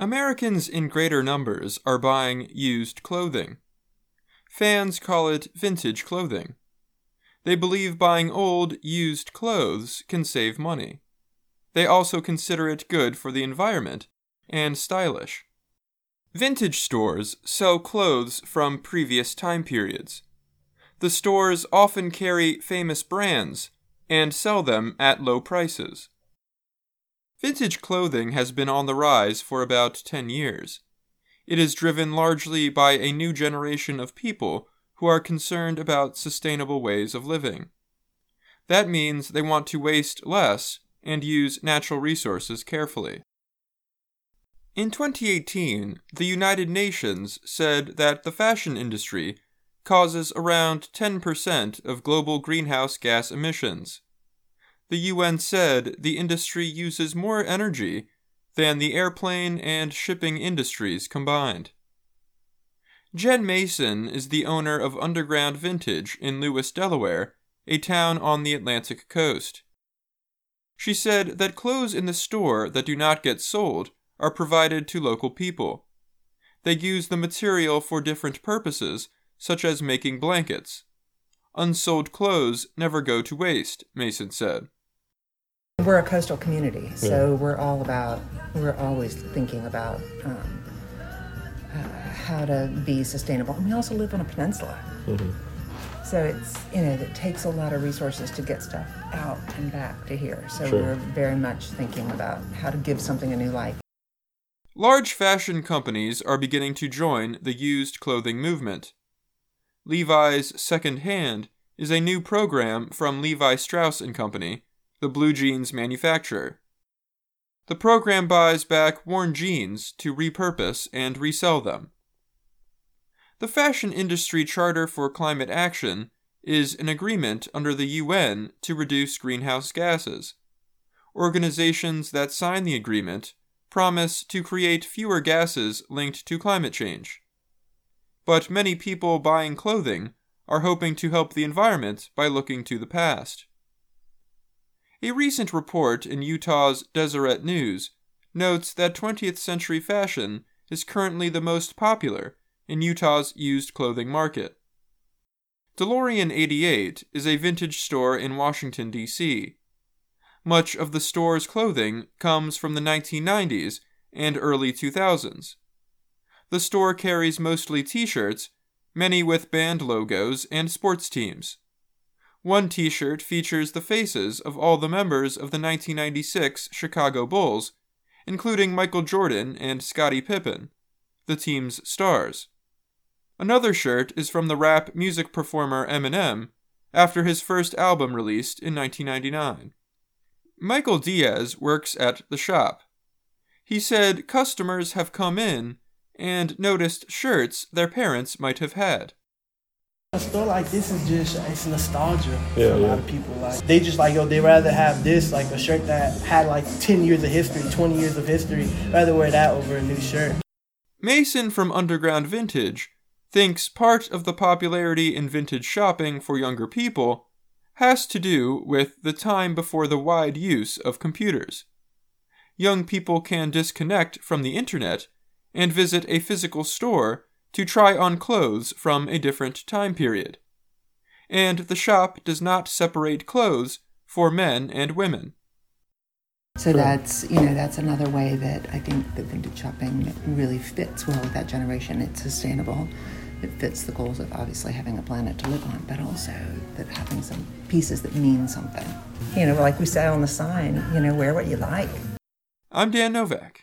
Americans in greater numbers are buying used clothing. Fans call it vintage clothing. They believe buying old, used clothes can save money. They also consider it good for the environment and stylish. Vintage stores sell clothes from previous time periods. The stores often carry famous brands and sell them at low prices. Vintage clothing has been on the rise for about 10 years. It is driven largely by a new generation of people who are concerned about sustainable ways of living. That means they want to waste less and use natural resources carefully. In 2018, the United Nations said that the fashion industry causes around 10% of global greenhouse gas emissions. The UN said the industry uses more energy than the airplane and shipping industries combined. Jen Mason is the owner of Underground Vintage in Lewis, Delaware, a town on the Atlantic coast. She said that clothes in the store that do not get sold are provided to local people. They use the material for different purposes, such as making blankets. Unsold clothes never go to waste, Mason said. We're a coastal community, so we're always thinking about how to be sustainable. And we also live on a peninsula. Mm-hmm. So it takes a lot of resources to get stuff out and back to here. So We're very much thinking about how to give something a new life. Large fashion companies are beginning to join the used clothing movement. Levi's Second Hand is a new program from Levi Strauss & Company, the blue jeans manufacturer. The program buys back worn jeans to repurpose and resell them. The Fashion Industry Charter for Climate Action is an agreement under the UN to reduce greenhouse gases. Organizations that sign the agreement promise to create fewer gases linked to climate change. But many people buying clothing are hoping to help the environment by looking to the past. A recent report in Utah's Deseret News notes that 20th century fashion is currently the most popular in Utah's used clothing market. DeLorean 88 is a vintage store in Washington, D.C. Much of the store's clothing comes from the 1990s and early 2000s. The store carries mostly t-shirts, many with band logos and sports teams. One t-shirt features the faces of all the members of the 1996 Chicago Bulls, including Michael Jordan and Scottie Pippen, the team's stars. Another shirt is from the rap music performer Eminem after his first album released in 1999. Michael Diaz works at the shop. He said customers have come in and noticed shirts their parents might have had. I feel like this is it's nostalgia for a lot of people. Like they just they rather have this, like a shirt that had 10 years of history, 20 years of history, rather wear that over a new shirt. Mason from Underground Vintage thinks part of the popularity in vintage shopping for younger people has to do with the time before the wide use of computers. Young people can disconnect from the internet and visit a physical store to try on clothes from a different time period. And the shop does not separate clothes for men and women. So that's another way that I think that vintage shopping really fits well with that generation. It's sustainable. It fits the goals of obviously having a planet to live on, but also that having some pieces that mean something. Like we said on the sign, wear what you like. I'm Dan Novak.